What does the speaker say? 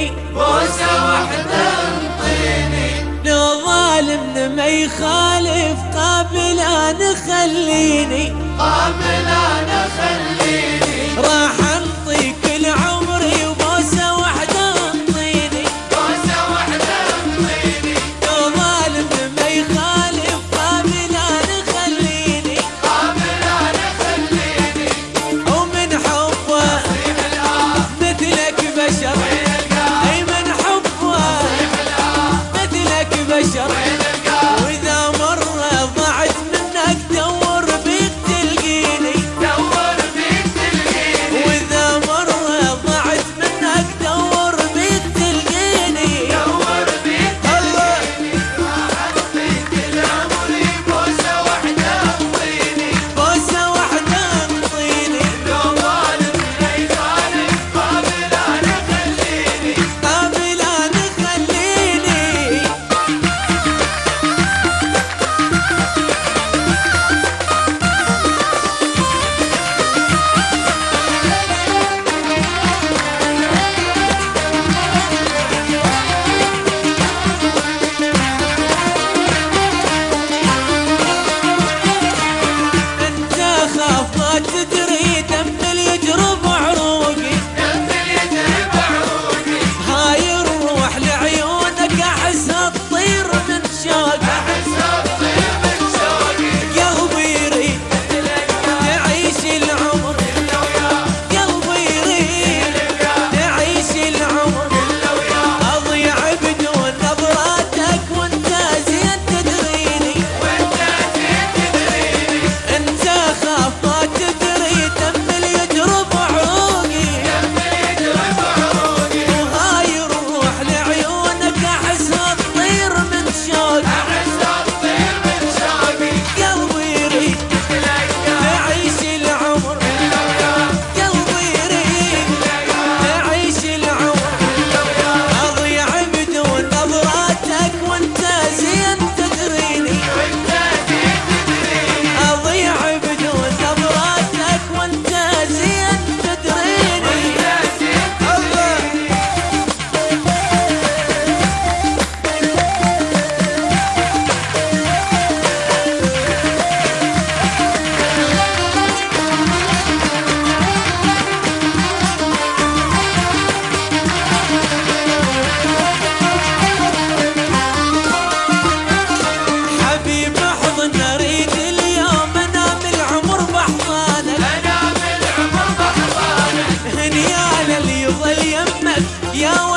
خليني بوسة واحدة انطيني، لو ظالمنا ما يخالف قابل انا خليني، قابل انا خليني، راح انطي كل عمري وبوسة واحدة انطيني، بوسة واحدة انطيني، لو ظالمنا ما يخالف قابل انا خليني، قابل انا خليني، ومن حبه صيح الآه مثلك بشر، وين القاه، اي من حبه صيح الآه مثلك بشر، وين القاه، واذا مرة ضعت منك دور بيك تلقيني، دور فيك تلقيني، واذا مرة ضعت منك دور بيك تلقيني، دور فيك الله تلقيني، راح انطي كل عمري بوسة واحدة انطيني، بوسة واحدة انطيني، لو ظالم لا يخالف قابل انا خليني. قابل انا خليني. انت خاف ما تدري دم اللي يجرب عروقي، دم يجري بعروقي، هاي الروح لعيونك احسها تطير من شوقي، احس اطير من شوقي، قلبي يريد تعيش العمر، الا وياه، قلبي يريد تعيش العمر، الا وياه، اضيع بدون نظراتك وانت زين تدريني، وانت زين تدريني، انت خاف ما تدري دم اللي يجرب عروقي، دم يجري بعروقي، وهاي الروح لعيونك احسها تطير من شوقي، احس اطير من شوقي، قلبي يريد الا وياه، تعيش العمر، الا وياه، قلبي يريد تعيش العمر، الا وياه، اضيع بدون نظراتك وانت زين تدريني، وانت زين تدريني، اضيع بدون نظراتك وانت زين تدريني. وانت زين تدريني. حبيب احضن اريد اليوم انام العمر باحضانك، انام العمر بحضانك، هنيال اللي يظل يمك يا